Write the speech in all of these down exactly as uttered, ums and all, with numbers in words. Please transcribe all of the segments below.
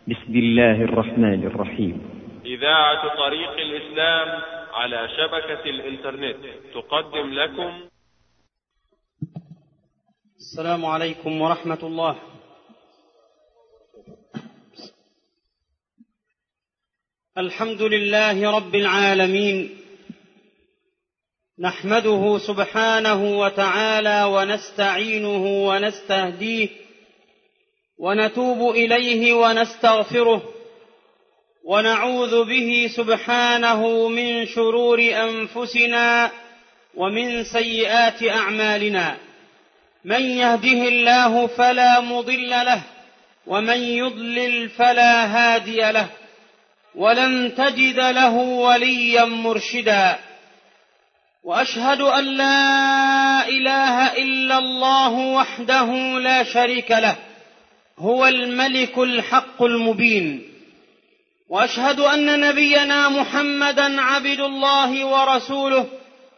بسم الله الرحمن الرحيم. إذاعة طريق الإسلام على شبكة الإنترنت تقدم لكم. السلام عليكم ورحمة الله. الحمد لله رب العالمين، نحمده سبحانه وتعالى ونستعينه ونستهديه ونتوب إليه ونستغفره، ونعوذ به سبحانه من شرور أنفسنا ومن سيئات أعمالنا. من يهده الله فلا مضل له، ومن يضلل فلا هادي له، ولن تجد له وليا مرشدا. وأشهد أن لا إله إلا الله وحده لا شريك له، هو الملك الحق المبين. وأشهد أن نبينا محمدا عبد الله ورسوله،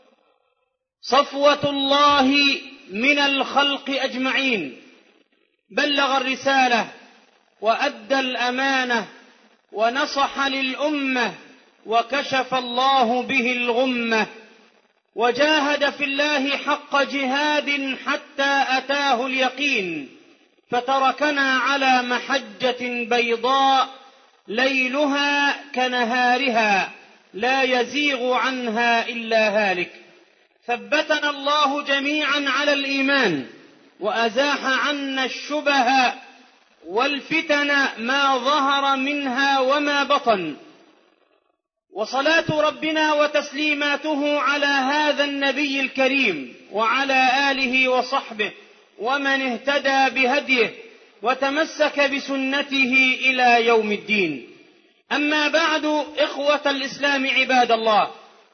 صفوة الله من الخلق أجمعين، بلغ الرسالة وأدى الأمانة ونصح للأمة، وكشف الله به الغمة، وجاهد في الله حق جهاد حتى أتاه اليقين، فتركنا على محجة بيضاء ليلها كنهارها لا يزيغ عنها إلا هالك. ثبتنا الله جميعا على الإيمان، وأزاح عنا الشبه والفتن ما ظهر منها وما بطن. وصلاة ربنا وتسليماته على هذا النبي الكريم وعلى آله وصحبه ومن اهتدى بهديه وتمسك بسنته إلى يوم الدين. أما بعد، إخوة الإسلام عباد الله،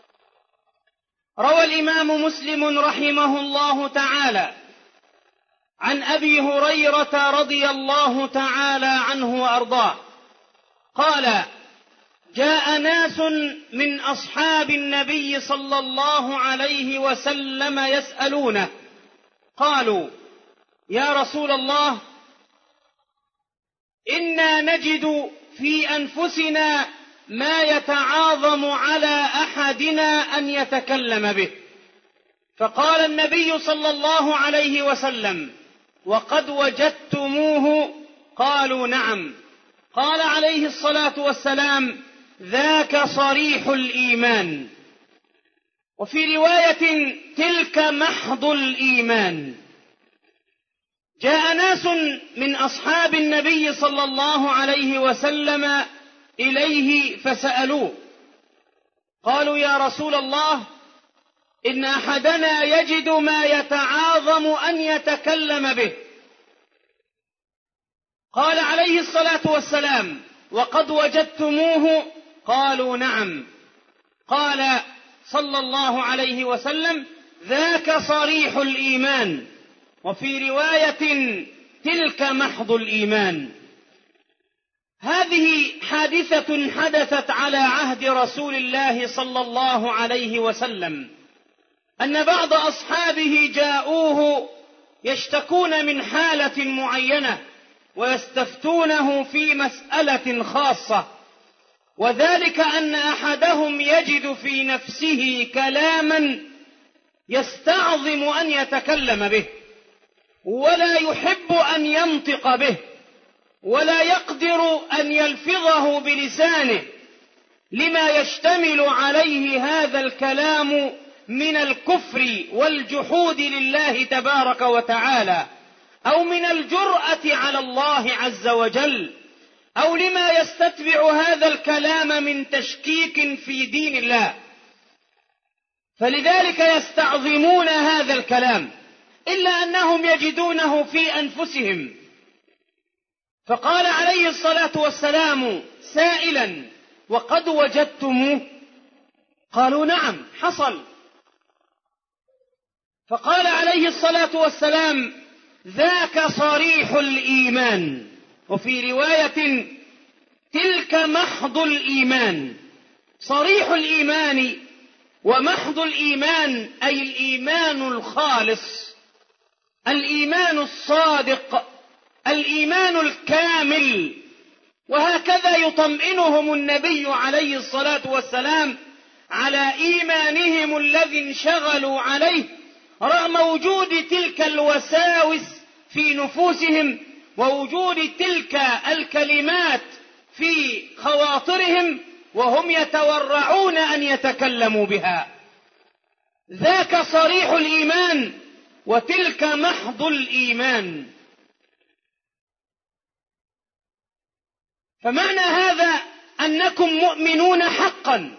روى الإمام مسلم رحمه الله تعالى عن أبي هريرة رضي الله تعالى عنه وأرضاه قال: جاء ناس من أصحاب النبي صلى الله عليه وسلم يسألونه، قالوا: يا رسول الله، إنا نجد في أنفسنا ما يتعاظم على أحدنا أن يتكلم به. فقال النبي صلى الله عليه وسلم: وقد وجدتموه؟ قالوا: نعم. قال عليه الصلاة والسلام: ذاك صريح الإيمان. وفي رواية: تلك محض الإيمان. جاء ناس من أصحاب النبي صلى الله عليه وسلم إليه فسألوه، قالوا: يا رسول الله، إن أحدنا يجد ما يتعاظم أن يتكلم به. قال عليه الصلاة والسلام: وقد وجدتموه؟ قالوا: نعم. قال صلى الله عليه وسلم: ذاك صريح الإيمان. وفي رواية: تلك محض الإيمان. هذه حادثة حدثت على عهد رسول الله صلى الله عليه وسلم، أن بعض أصحابه جاءوه يشتكون من حالة معينة ويستفتونه في مسألة خاصة، وذلك أن أحدهم يجد في نفسه كلاما يستعظم أن يتكلم به، ولا يحب أن ينطق به، ولا يقدر أن يلفظه بلسانه، لما يشتمل عليه هذا الكلام من الكفر والجحود لله تبارك وتعالى، أو من الجرأة على الله عز وجل، أو لما يستتبع هذا الكلام من تشكيك في دين الله. فلذلك يستعظمون هذا الكلام، إلا أنهم يجدونه في أنفسهم. فقال عليه الصلاة والسلام سائلا: وقد وجدتموه؟ قالوا: نعم، حصل. فقال عليه الصلاة والسلام: ذاك صريح الإيمان. وفي رواية: تلك محض الإيمان. صريح الإيمان ومحض الإيمان أي الإيمان الخالص، الإيمان الصادق، الإيمان الكامل، وهكذا يطمئنهم النبي عليه الصلاة والسلام على إيمانهم الذي انشغلوا عليه رغم وجود تلك الوساوس في نفوسهم ووجود تلك الكلمات في خواطرهم وهم يتورعون أن يتكلموا بها. ذاك صريح الإيمان وتلك محض الإيمان. فمعنى هذا أنكم مؤمنون حقا،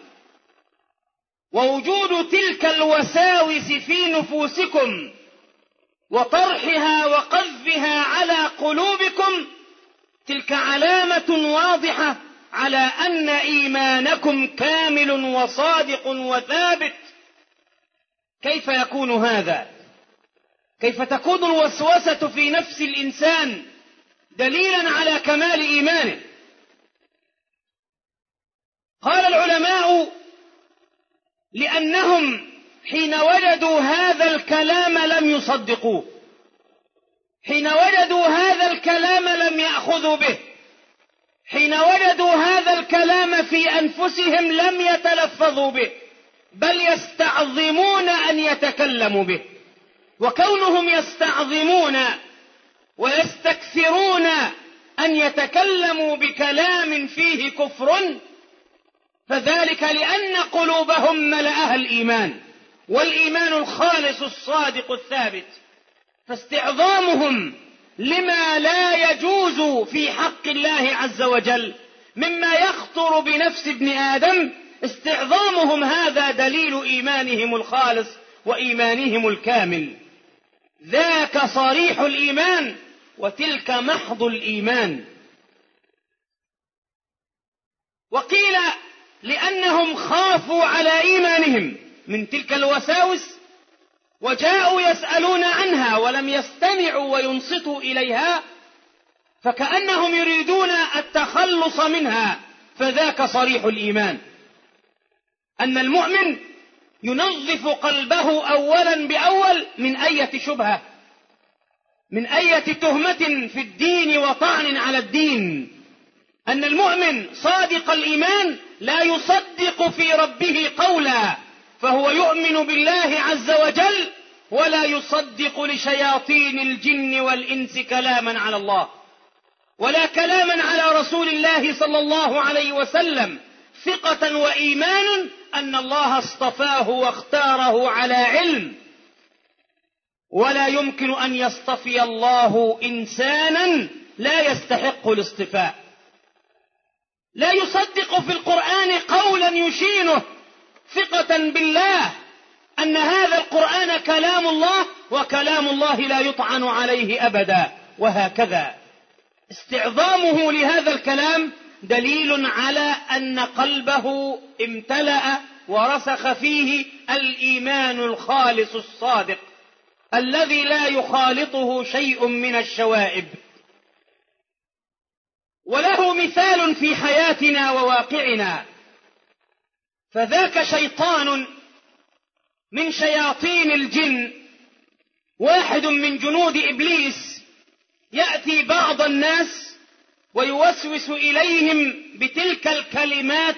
ووجود تلك الوساوس في نفوسكم وطرحها وقذفها على قلوبكم تلك علامة واضحة على أن إيمانكم كامل وصادق وثابت. كيف يكون هذا؟ كيف تكون الوسوسة في نفس الإنسان دليلا على كمال إيمانه؟ قال العلماء: لأنهم حين وجدوا هذا الكلام لم يصدقوه، حين وجدوا هذا الكلام لم يأخذوا به، حين وجدوا هذا الكلام في أنفسهم لم يتلفظوا به، بل يستعظمون أن يتكلموا به. وكونهم يستعظمون ويستكثرون أن يتكلموا بكلام فيه كفر فذلك لأن قلوبهم ملأها الإيمان، والإيمان الخالص الصادق الثابت. فاستعظامهم لما لا يجوز في حق الله عز وجل مما يخطر بنفس ابن آدم، استعظامهم هذا دليل إيمانهم الخالص وإيمانهم الكامل. ذاك صريح الإيمان وتلك محض الإيمان. وقيل لأنهم خافوا على إيمانهم من تلك الوساوس وجاءوا يسألون عنها ولم يستمعوا وينصتوا إليها، فكأنهم يريدون التخلص منها. فذاك صريح الإيمان، أن المؤمن ينظف قلبه أولا بأول من أية شبهة، من أية تهمة في الدين وطعن على الدين. أن المؤمن صادق الإيمان لا يصدق في ربه قولا، فهو يؤمن بالله عز وجل ولا يصدق لشياطين الجن والإنس كلاما على الله ولا كلاما على رسول الله صلى الله عليه وسلم، ثقة وإيمان أن الله اصطفاه واختاره على علم. ولا يمكن أن يصطفي الله إنسانا لا يستحق الاصطفاء. لا يصدق في القرآن قولا يشينه، ثقة بالله أن هذا القرآن كلام الله وكلام الله لا يطعن عليه أبدا. وهكذا استعظامه لهذا الكلام دليل على أن قلبه امتلأ ورسخ فيه الإيمان الخالص الصادق الذي لا يخالطه شيء من الشوائب. وله مثال في حياتنا وواقعنا، فذاك شيطان من شياطين الجن، واحد من جنود إبليس، يأتي بعض الناس ويوسوس إليهم بتلك الكلمات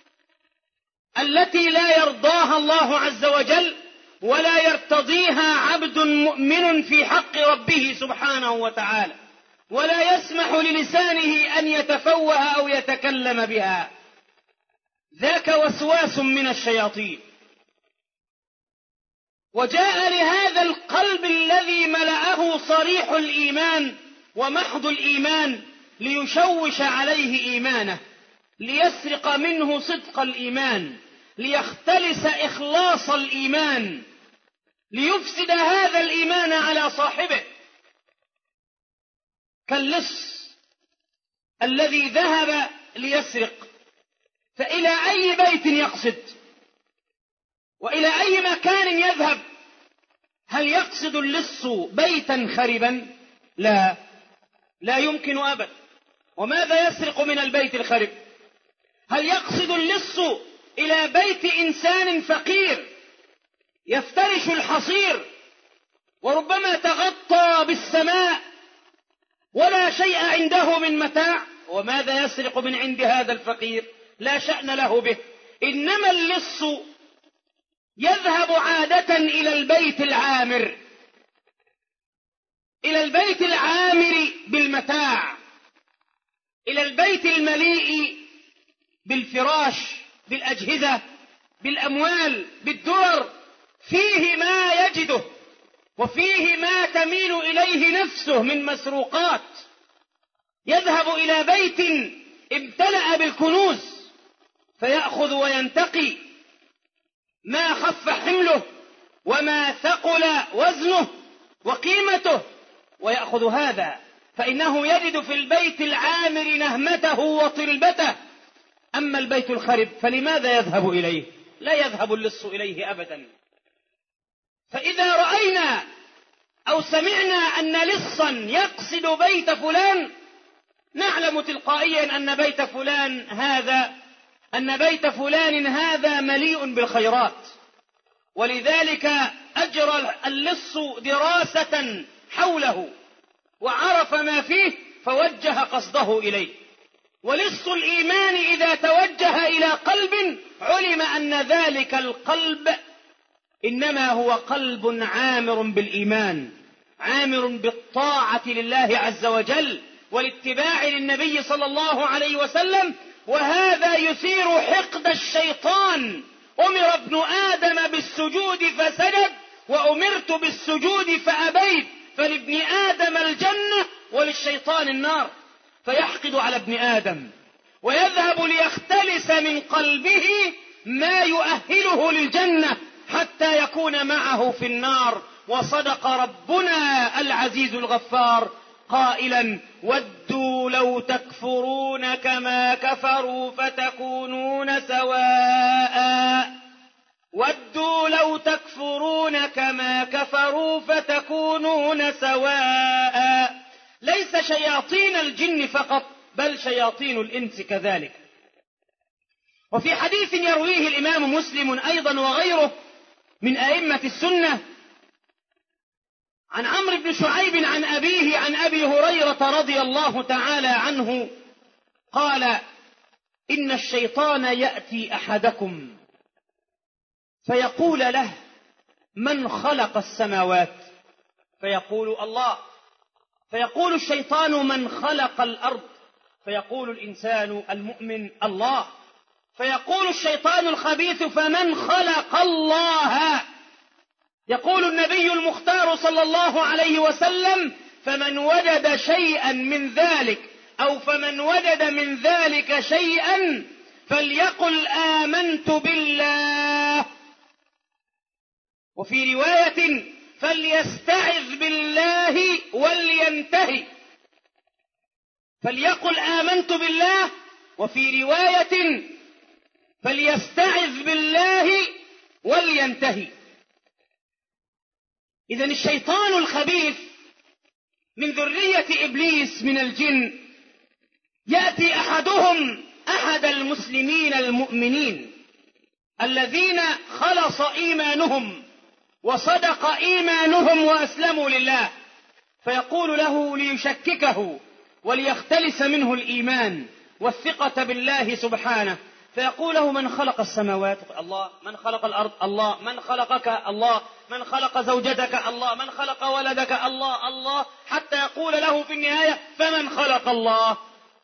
التي لا يرضاها الله عز وجل ولا يرتضيها عبد مؤمن في حق ربه سبحانه وتعالى، ولا يسمح للسانه أن يتفوه أو يتكلم بها. ذاك وسواس من الشياطين. وجاء لهذا القلب الذي ملأه صريح الإيمان ومحض الإيمان ليشوش عليه إيمانه، ليسرق منه صدق الإيمان، ليختلس إخلاص الإيمان، ليفسد هذا الإيمان على صاحبه. كاللص الذي ذهب ليسرق، فإلى أي بيت يقصد وإلى أي مكان يذهب؟ هل يقصد اللص بيتا خربا؟ لا، لا يمكن أبدا. وماذا يسرق من البيت الخرب؟ هل يقصد اللص إلى بيت إنسان فقير يفترش الحصير وربما تغطى بالسماء ولا شيء عنده من متاع؟ وماذا يسرق من عند هذا الفقير؟ لا شأن له به. إنما اللص يذهب عادة إلى البيت العامر، إلى البيت العامر بالمتاع، إلى البيت المليء بالفراش، بالأجهزة، بالأموال، بالدرر، فيه ما يجده وفيه ما تميل إليه نفسه من مسروقات. يذهب إلى بيت امتلأ بالكنوز فيأخذ وينتقي ما خف حمله وما ثقل وزنه وقيمته ويأخذ هذا، فإنه يجد في البيت العامر نهمته وطلبته. أما البيت الخرب فلماذا يذهب إليه؟ لا يذهب اللص إليه أبدا. فإذا رأينا أو سمعنا أن لصا يقصد بيت فلان نعلم تلقائيا أن بيت فلان هذا أن بيت فلان هذا مليء بالخيرات، ولذلك أجرى اللص دراسة حوله وعرف ما فيه فوجه قصده إليه. ولص الإيمان إذا توجه إلى قلب علم أن ذلك القلب إنما هو قلب عامر بالإيمان، عامر بالطاعة لله عز وجل والاتباع للنبي صلى الله عليه وسلم. وهذا يثير حقد الشيطان. أمر ابن آدم بالسجود فسجد وأمرت بالسجود فأبيت، فلابن آدم الجنة وللشيطان النار، فيحقد على ابن آدم ويذهب ليختلس من قلبه ما يؤهله للجنة حتى يكون معه في النار. وصدق ربنا العزيز الغفار قائلا: ودوا لو تكفرون كما كفروا فتكونون سواء، ودوا لو تكفرون كما كفروا فتكونون سواء. ليس شياطين الجن فقط بل شياطين الإنس كذلك. وفي حديث يرويه الإمام مسلم أيضا وغيره من أئمة السنة عن عمرو بن شعيب عن أبيه عن أبي هريرة رضي الله تعالى عنه قال: إن الشيطان يأتي أحدكم فيقول له: من خلق السماوات؟ فيقول: الله. فيقول الشيطان: من خلق الأرض؟ فيقول الإنسان المؤمن: الله. فيقول الشيطان الخبيث: فمن خلق الله؟ يقول النبي المختار صلى الله عليه وسلم: فمن وجد شيئا من ذلك أو فمن وجد من ذلك شيئا فليقل آمنت بالله. وفي رواية: فليستعذ بالله ولينتهي. فليقل آمنت بالله، وفي رواية: فليستعذ بالله ولينتهي. إذن الشيطان الخبيث من ذرية إبليس من الجن يأتي أحدهم أحد المسلمين المؤمنين الذين خلص إيمانهم وصدق إيمانهم وأسلموا لله، فيقول له ليشككه وليختلس منه الإيمان والثقة بالله سبحانه، فيقول له: من خلق السماوات؟ الله. من خلق الأرض؟ الله. من خلقك؟ الله. من خلق زوجتك؟ الله. من خلق ولدك؟ الله. الله، حتى يقول له في النهاية: فمن خلق الله؟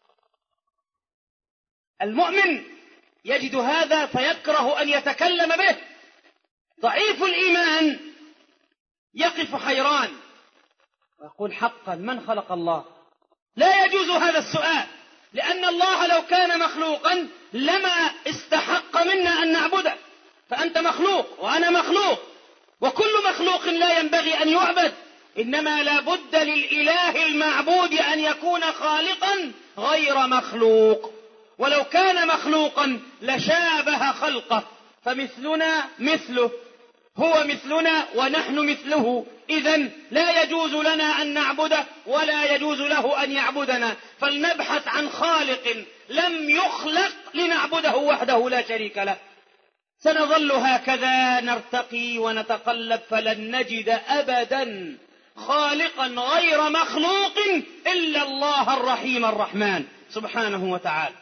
المؤمن يجد هذا فيكره أن يتكلم به. ضعيف الإيمان يقف حيران ويقول: حقا من خلق الله؟ لا يجوز هذا السؤال، لأن الله لو كان مخلوقا لما استحق منا أن نعبده، فأنت مخلوق وأنا مخلوق، وكل مخلوق لا ينبغي أن يعبد، إنما لا بد للإله المعبود أن يكون خالقا غير مخلوق، ولو كان مخلوقا لشابه خلقه، فمثلنا مثله، هو مثلنا ونحن مثله، إذن لا يجوز لنا أن نعبده ولا يجوز له أن يعبدنا، فلنبحث عن خالق لم يخلق لنعبده وحده لا شريك له. سنظل هكذا نرتقي ونتقلب فلن نجد أبدا خالقا غير مخلوق إلا الله الرحيم الرحمن سبحانه وتعالى.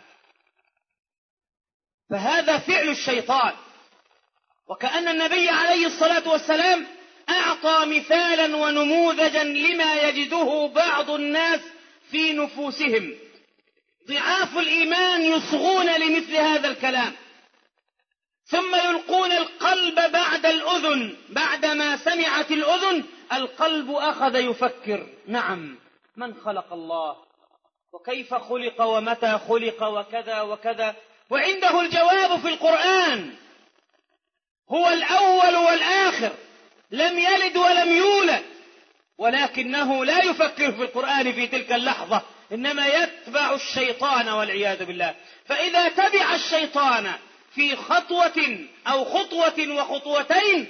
فهذا فعل الشيطان. وكأن النبي عليه الصلاة والسلام أعطى مثالا ونموذجا لما يجده بعض الناس في نفوسهم. ضعاف الإيمان يصغون لمثل هذا الكلام، ثم يلقون القلب بعد الأذن. بعدما سمعت الأذن القلب أخذ يفكر: نعم، من خلق الله، وكيف خلق، ومتى خلق، وكذا وكذا، وعنده الجواب في القرآن. هو الأول والآخر، لم يلد ولم يولد، ولكنه لا يفكر في القرآن في تلك اللحظة، إنما يتبع الشيطان والعياذ بالله. فإذا تبع الشيطان في خطوة أو خطوة وخطوتين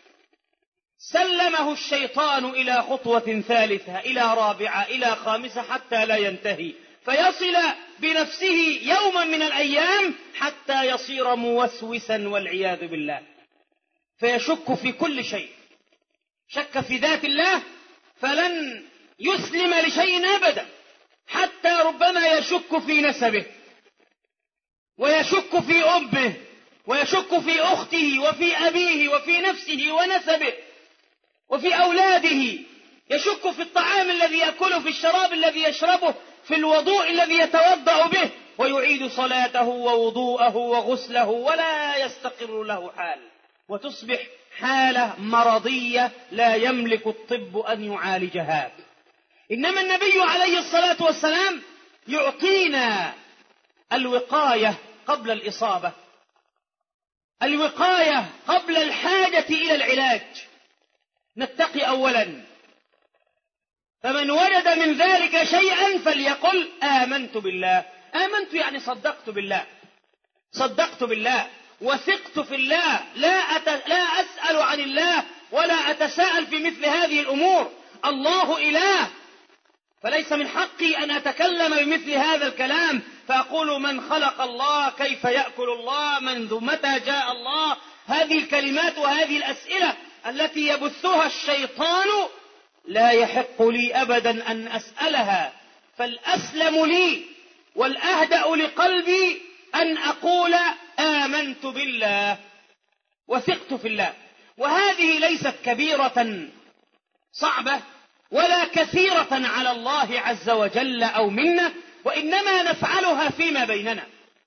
سلمه الشيطان إلى خطوة ثالثة، إلى رابعة، إلى خامسة، حتى لا ينتهي، فيصل بنفسه يوما من الأيام حتى يصير موسوسا والعياذ بالله، فيشك في كل شيء. شك في ذات الله فلن يسلم لشيء أبدا، حتى ربما يشك في نسبه، ويشك في أمه، ويشك في أخته، وفي أبيه، وفي نفسه ونسبه، وفي أولاده. يشك في الطعام الذي يأكله، في الشراب الذي يشربه، في الوضوء الذي يتوضأ به، ويعيد صلاته ووضوءه وغسله، ولا يستقر له حال، وتصبح حالة مرضية لا يملك الطب أن يعالجها. إنما النبي عليه الصلاة والسلام يعطينا الوقاية قبل الإصابة، الوقاية قبل الحاجة إلى العلاج. نتقي أولا، فمن وجد من ذلك شيئا فليقل آمنت بالله. آمنت يعني صدقت بالله، صدقت بالله وثقت في الله، لا, أت... لا أسأل عن الله ولا أتساءل في مثل هذه الأمور. الله إله، فليس من حقي أن أتكلم بمثل هذا الكلام، فأقول من خلق الله، كيف يأكل الله، منذ متى جاء الله. هذه الكلمات وهذه الأسئلة التي يبثها الشيطان لا يحق لي أبدا أن أسألها، فالأسلم لي والأهدأ لقلبي أن أقول آمنت بالله وثقت في الله. وهذه ليست كبيرة صعبة ولا كثيرة على الله عز وجل أو منا، وإنما نفعلها فيما بيننا.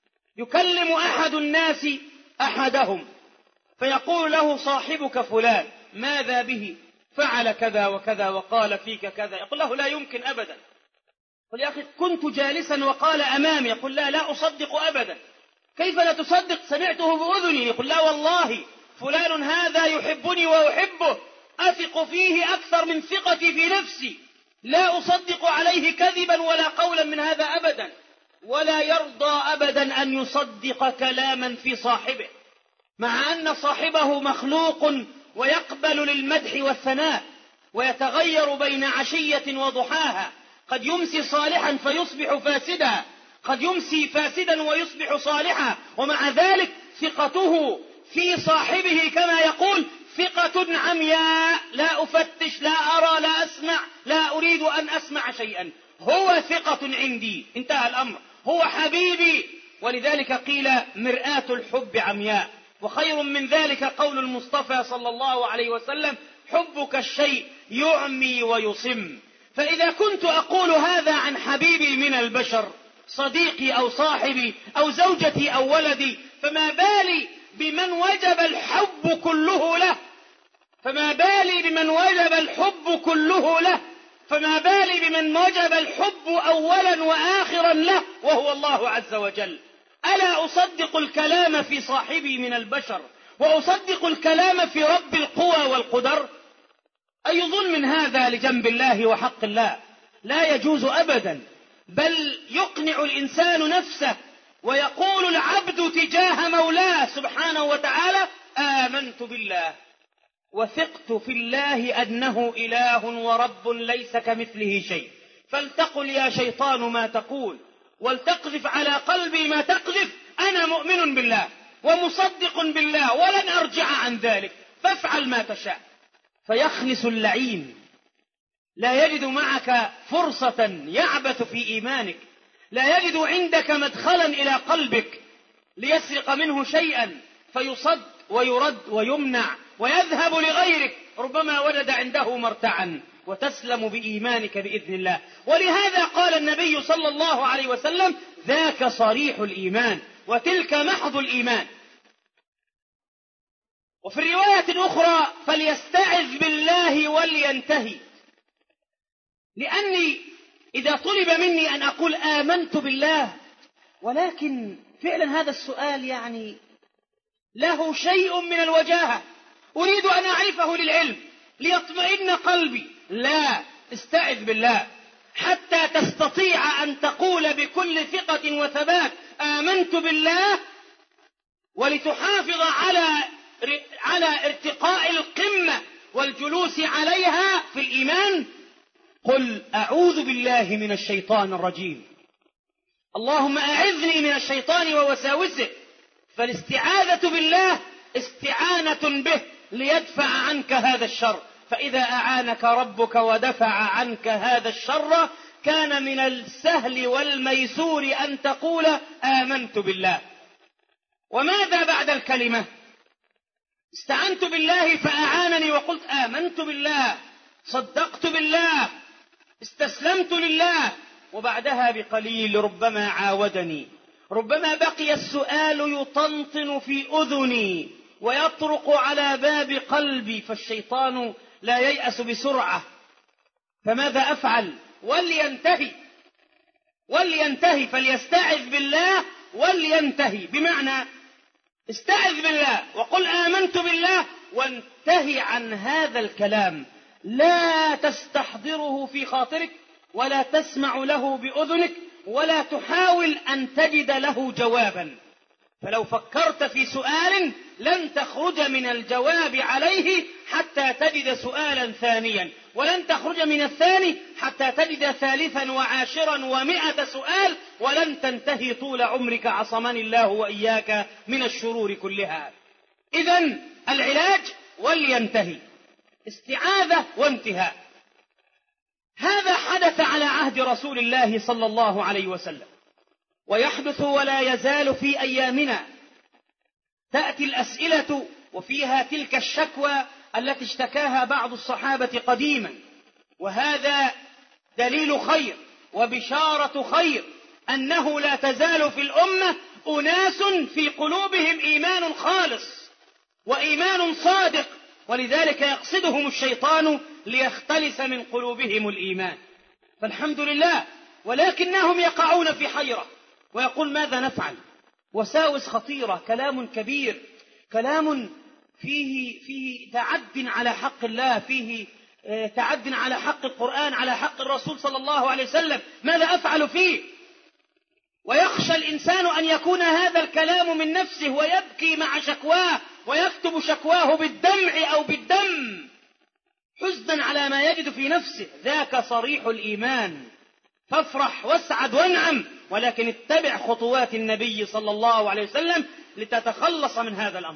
يكلم أحد الناس أحدهم فيقول له صاحبك فلان ماذا به، فعل كذا وكذا وقال فيك كذا. يقول له لا يمكن أبدا. يقول يا أخي كنت جالسا وقال أمامي. يقول لا لا أصدق أبدا. كيف لا تصدق؟ سمعته بأذني. يقول لا والله فلان هذا يحبني وأحبه، أثق فيه أكثر من ثقتي في نفسي، لا أصدق عليه كذبا ولا قولا من هذا أبدا. ولا يرضى أبدا أن يصدق كلاما في صاحبه، مع أن صاحبه مخلوق ويقبل للمدح والثناء، ويتغير بين عشية وضحاها. قد يمسي صالحا فيصبح فاسدا، قد يمسي فاسدا ويصبح صالحا، ومع ذلك ثقته في صاحبه كما يقول ثقة عمياء، لا أفتش، لا أرى، لا أسمع، لا أريد أن أسمع شيئا، هو ثقة عندي، انتهى الأمر، هو حبيبي. ولذلك قيل مرآة الحب عمياء. وخير من ذلك قول المصطفى صلى الله عليه وسلم حبك الشيء يعمي ويصم. فإذا كنت أقول هذا عن حبيبي من البشر، صديقي أو صاحبي أو زوجتي أو ولدي، فما بالي بمن وجب الحب كله له، فما بالي بمن وجب الحب كله له، فما بالي بمن وجب الحب أولا وآخرا له، وهو الله عز وجل. ألا أصدق الكلام في صاحبي من البشر وأصدق الكلام في رب القوى والقدر؟ أي ظلم هذا لجنب الله وحق الله؟ لا يجوز أبدا. بل يقنع الإنسان نفسه ويقول العبد تجاه مولاه سبحانه وتعالى آمنت بالله وثقت في الله أنه إله ورب ليس كمثله شيء. فلتقل يا شيطان ما تقول، ولتقذف على قلبي ما تقذف، أنا مؤمن بالله ومصدق بالله ولن أرجع عن ذلك، فافعل ما تشاء. فيخلص اللعين، لا يجد معك فرصة يعبث في إيمانك، لا يجد عندك مدخلا إلى قلبك ليسرق منه شيئا فيصد ويرد ويمنع ويذهب لغيرك، ربما وجد عنده مرتعا، وتسلم بإيمانك بإذن الله. ولهذا قال النبي صلى الله عليه وسلم: ذاك صريح الإيمان وتلك محض الإيمان. وفي الرواية الأخرى: فليستعذ بالله ولينتهي. لأني إذا طلب مني أن أقول آمنت بالله، ولكن فعلا هذا السؤال يعني له شيء من الوجاهة، أريد أن أعرفه للعلم ليطمئن قلبي، لا، استعذ بالله حتى تستطيع أن تقول بكل ثقة وثبات آمنت بالله، ولتحافظ على على ارتقاء القمة والجلوس عليها في الإيمان. قل أعوذ بالله من الشيطان الرجيم، اللهم أعذني من الشيطان ووساوسه. فالاستعاذة بالله استعانة به ليدفع عنك هذا الشر، فإذا أعانك ربك ودفع عنك هذا الشر كان من السهل والميسور أن تقول آمنت بالله. وماذا بعد الكلمة؟ استعنت بالله فأعانني وقلت آمنت بالله، صدقت بالله، استسلمت لله، وبعدها بقليل ربما عاودني، ربما بقي السؤال يطنطن في أذني ويطرق على باب قلبي، فالشيطان لا ييأس بسرعة. فماذا أفعل؟ ولينتهي ولينتهي فليستعذ بالله ولينتهي، بمعنى استعذ بالله وقل آمنت بالله وانتهي عن هذا الكلام، لا تستحضره في خاطرك ولا تسمع له بأذنك ولا تحاول أن تجد له جوابا. فلو فكرت في سؤال لن تخرج من الجواب عليه حتى تجد سؤالا ثانيا، ولن تخرج من الثاني حتى تجد ثالثا وعاشرا ومئة سؤال، ولن تنتهي طول عمرك عصمني الله وإياك من الشرور كلها. إذن العلاج ولينتهي، استعاذة وانتهاء. هذا حدث على عهد رسول الله صلى الله عليه وسلم، ويحدث ولا يزال في أيامنا. تأتي الأسئلة وفيها تلك الشكوى التي اشتكاها بعض الصحابة قديما، وهذا دليل خير وبشارة خير أنه لا تزال في الأمة أناس في قلوبهم إيمان خالص وإيمان صادق، ولذلك يقصدهم الشيطان ليختلس من قلوبهم الإيمان. فالحمد لله، ولكنهم يقعون في حيرة ويقول ماذا نفعل؟ وساوس خطيرة، كلام كبير، كلام فيه فيه تعد على حق الله، فيه تعد على حق القرآن، على حق الرسول صلى الله عليه وسلم، ماذا أفعل فيه؟ ويخشى الإنسان أن يكون هذا الكلام من نفسه ويبكي مع شكواه ويكتب شكواه بالدمع أو بالدم حزنا على ما يجد في نفسه. ذاك صريح الإيمان، فافرح واسعد وانعم، ولكن اتبع خطوات النبي صلى الله عليه وسلم لتتخلص من هذا الأمر.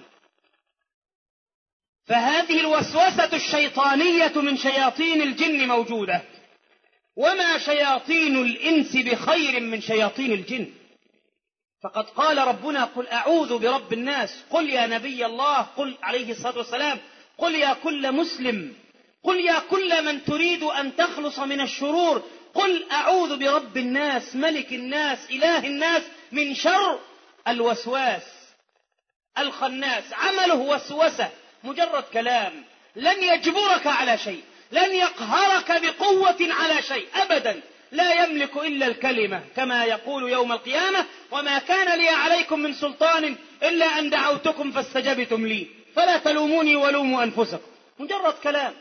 فهذه الوسوسة الشيطانية من شياطين الجن موجودة، وما شياطين الإنس بخير من شياطين الجن. فقد قال ربنا قل أعوذ برب الناس، قل يا نبي الله، قل عليه الصلاة والسلام، قل يا كل مسلم، قل يا كل من تريد أن تخلص من الشرور، قل أعوذ برب الناس ملك الناس إله الناس من شر الوسواس الخناس. عمله وسوسة، مجرد كلام، لن يجبرك على شيء، لن يقهرك بقوة على شيء أبدا، لا يملك إلا الكلمة، كما يقول يوم القيامة وما كان لي عليكم من سلطان إلا أن دعوتكم فاستجبتم لي فلا تلوموني ولوموا أنفسكم. مجرد كلام،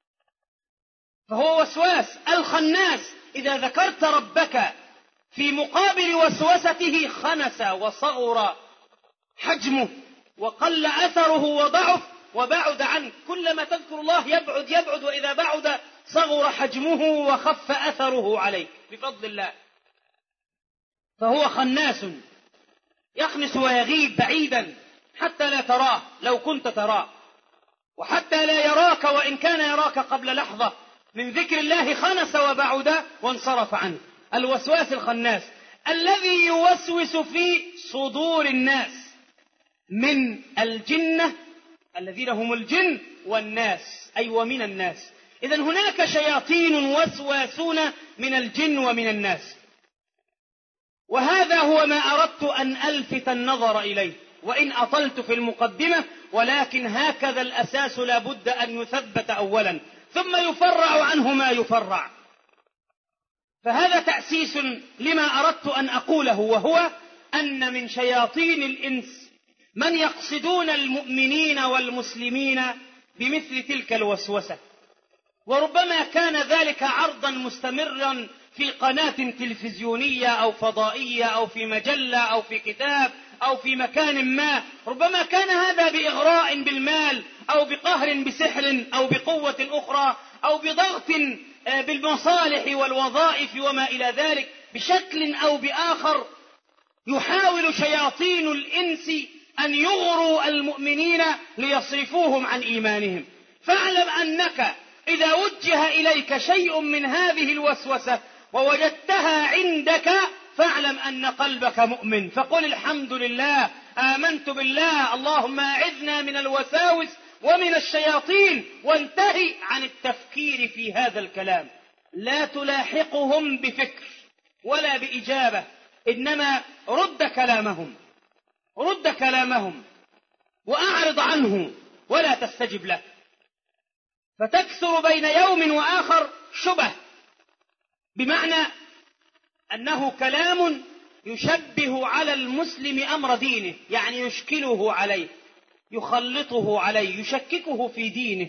فهو وسواس الخناس. إذا ذكرت ربك في مقابل وسوسته خنس وصغر حجمه وقل أثره وضعف وبعد عنك. كلما تذكر الله يبعد يبعد، وإذا بعد صغر حجمه وخف أثره عليك بفضل الله. فهو خناس يخنس ويغيب بعيدا حتى لا تراه لو كنت تراه، وحتى لا يراك وإن كان يراك قبل لحظة من ذكر الله خنس وبعد وانصرف عنه. الوسواس الخناس الذي يوسوس في صدور الناس من الجنة الذين هم الجن والناس، أي ومن الناس. إذن هناك شياطين وسواسون من الجن ومن الناس، وهذا هو ما أردت أن ألفت النظر إليه، وإن أطلت في المقدمة، ولكن هكذا الأساس لا بد أن يثبت أولا ثم يفرع عنه ما يفرع. فهذا تأسيس لما أردت أن أقوله، وهو أن من شياطين الإنس من يقصدون المؤمنين والمسلمين بمثل تلك الوسوسة، وربما كان ذلك عرضا مستمرا في قناة تلفزيونية أو فضائية أو في مجلة أو في كتاب أو في مكان ما، ربما كان هذا بإغراء بالمال أو بقهر بسحر أو بقوة أخرى أو بضغط بالمصالح والوظائف وما إلى ذلك، بشكل أو بآخر يحاول شياطين الإنس أن يغروا المؤمنين ليصرفوهم عن إيمانهم. فاعلم أنك إذا وجه إليك شيء من هذه الوسوسة ووجدتها عندك فاعلم أن قلبك مؤمن، فقل الحمد لله، آمنت بالله، اللهم أعذنا من الوساوس ومن الشياطين، وانتهي عن التفكير في هذا الكلام. لا تلاحقهم بفكر ولا بإجابة، إنما رد كلامهم رد كلامهم وأعرض عنه ولا تستجب له، فتكثر بين يوم وآخر شبه، بمعنى أنه كلام يشبه على المسلم أمر دينه، يعني يشكله عليه، يخلطه عليه، يشككه في دينه،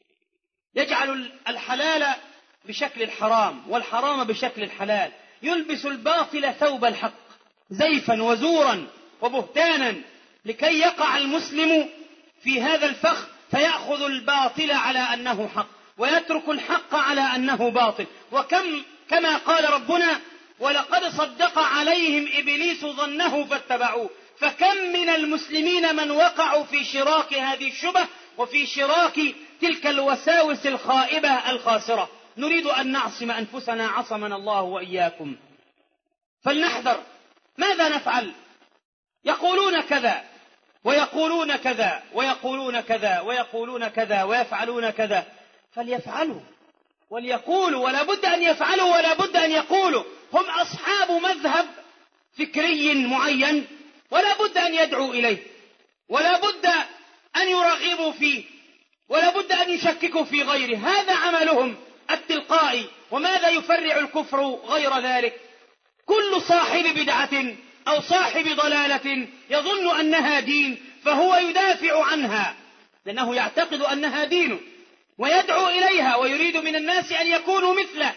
يجعل الحلال بشكل الحرام والحرام بشكل الحلال، يلبس الباطل ثوب الحق زيفا وزورا وبهتانا لكي يقع المسلم في هذا الفخ فيأخذ الباطل على أنه حق ويترك الحق على أنه باطل. وكم كما قال ربنا ولقد صدق عليهم إبليس ظنه فاتبعوه، فكم من المسلمين من وقعوا في شراك هذه الشبه وفي شراك تلك الوساوس الخائبة الخاسرة. نريد أن نعصم أنفسنا عصمنا الله وإياكم، فلنحذر. ماذا نفعل؟ يقولون كذا ويقولون كذا ويقولون كذا ويقولون كذا ويفعلون كذا، فليفعلوا وليقولوا، ولا بد أن يفعلوا ولا بد أن يقولوا. هم أصحاب مذهب فكري معين ولا بد أن يدعوا إليه، ولا بد أن يرغبوا فيه، ولا بد أن يشككوا في غيره. هذا عملهم التلقائي. وماذا يفرع الكفر غير ذلك؟ كل صاحب بدعة أو صاحب ضلالة يظن أنها دين فهو يدافع عنها لأنه يعتقد أنها دين ويدعو إليها ويريد من الناس أن يكونوا مثله.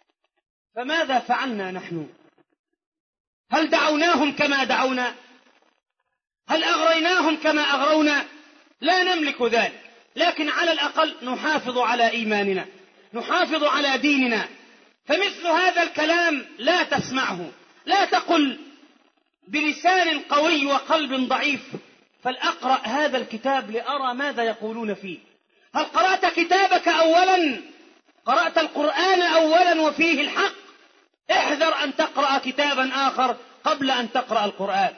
فماذا فعلنا نحن؟ هل دعوناهم كما دعونا؟ هل أغريناهم كما أغرونا؟ لا نملك ذلك، لكن على الأقل نحافظ على إيماننا، نحافظ على ديننا. فمثل هذا الكلام لا تسمعه، لا تقل بلسان قوي وقلب ضعيف فلأقرأ هذا الكتاب لأرى ماذا يقولون فيه. هل قرأت كتابك أولا؟ قرأت القرآن أولا وفيه الحق؟ احذر أن تقرأ كتابا آخر قبل أن تقرأ القرآن،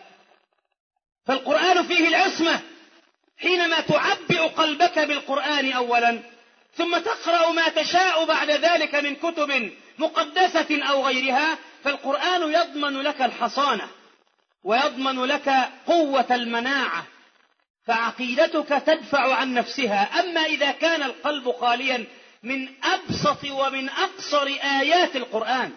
فالقرآن فيه العصمة. حينما تعبئ قلبك بالقرآن أولا ثم تقرأ ما تشاء بعد ذلك من كتب مقدسة أو غيرها، فالقرآن يضمن لك الحصانة ويضمن لك قوة المناعة، فعقيدتك تدفع عن نفسها. أما إذا كان القلب خاليا من أبسط ومن أقصر آيات القرآن.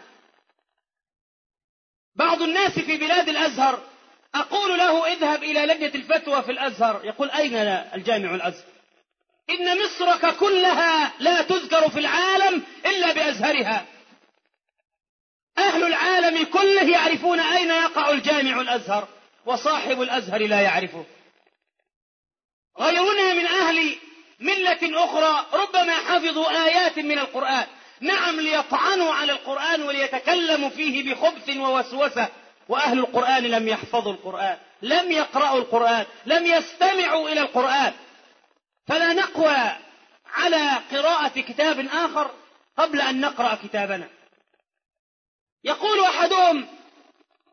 بعض الناس في بلاد الأزهر أقول له اذهب إلى لجنة الفتوى في الأزهر، يقول أين الجامع الأزهر؟ إن مصرك كلها لا تذكر في العالم إلا بأزهرها. أهل العالم كله يعرفون أين يقع الجامع الأزهر، وصاحب الأزهر لا يعرفه. غيرنا من أهل ملة أخرى ربما حفظوا آيات من القرآن، نعم ليطعنوا على القرآن وليتكلموا فيه بخبث ووسوسة، وأهل القرآن لم يحفظوا القرآن، لم يقرأوا القرآن، لم يستمعوا إلى القرآن. فلا نقوى على قراءة كتاب آخر قبل أن نقرأ كتابنا. يقول أحدهم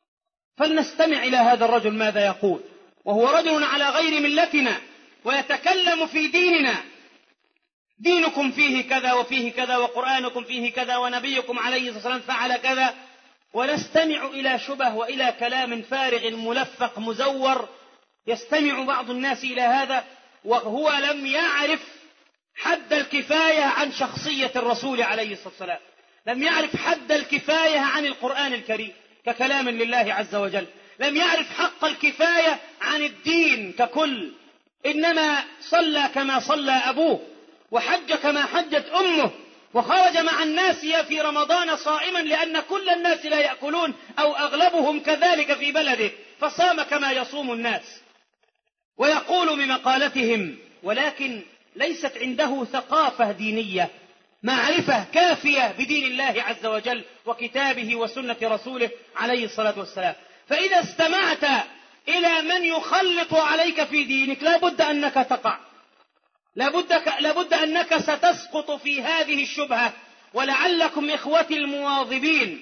فلنستمع إلى هذا الرجل ماذا يقول، وهو رجل على غير ملتنا ويتكلم في ديننا. دينكم فيه كذا وفيه كذا، وقرآنكم فيه كذا، ونبيكم عليه الصلاة والسلام فعل كذا، ونستمع إلى شبه وإلى كلام فارغ ملفق مزور. يستمع بعض الناس إلى هذا وهو لم يعرف حد الكفاية عن شخصية الرسول عليه الصلاة والسلام، لم يعرف حد الكفاية عن القرآن الكريم ككلام لله عز وجل، لم يعرف حق الكفاية عن الدين ككل، إنما صلى كما صلى أبوه، وحج كما حجت أمه، وخرج مع الناس في رمضان صائما لأن كل الناس لا يأكلون أو أغلبهم كذلك في بلده، فصام كما يصوم الناس. ويقول بمقالتهم، ولكن ليست عنده ثقافة دينية، معرفة كافية بدين الله عز وجل وكتابه وسنة رسوله عليه الصلاة والسلام. فإذا استمعت إلى من يخلط عليك في دينك لابد أنك تقع، لابد, لابد أنك ستسقط في هذه الشبهة. ولعلكم إخوتي المواظبين